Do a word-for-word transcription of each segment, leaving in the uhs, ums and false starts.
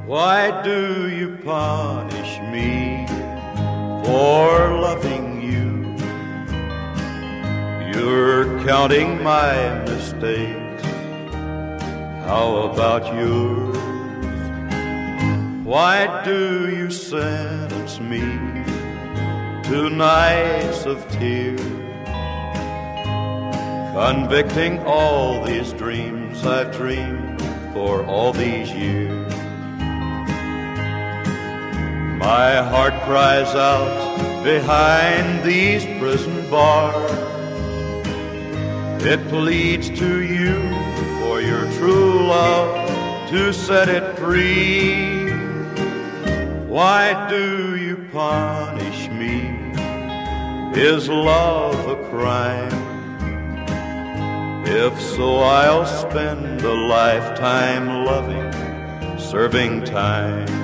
Why do you punish me for loving you? You're counting my mistakes. How about yours? Why do you sentence me to nights of tears, convicting all these dreams I've dreamed for all these years? My heart cries out behind these prison bars. It pleads to you for your true love to set it free. Why do you punish me? Is love a crime? If so, I'll spend a lifetime loving, serving time.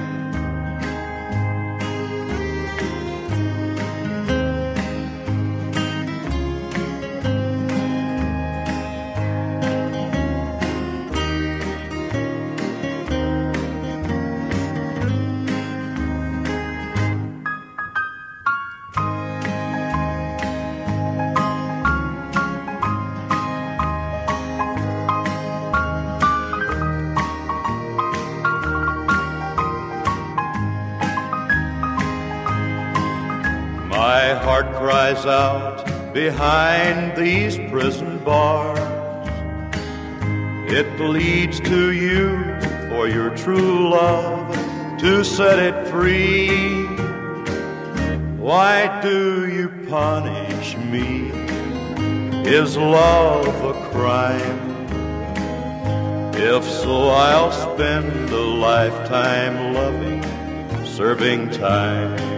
My heart cries out behind these prison bars. It pleads to you for your true love to set it free. Why do you punish me? Is love a crime? If so, I'll spend a lifetime loving, serving time.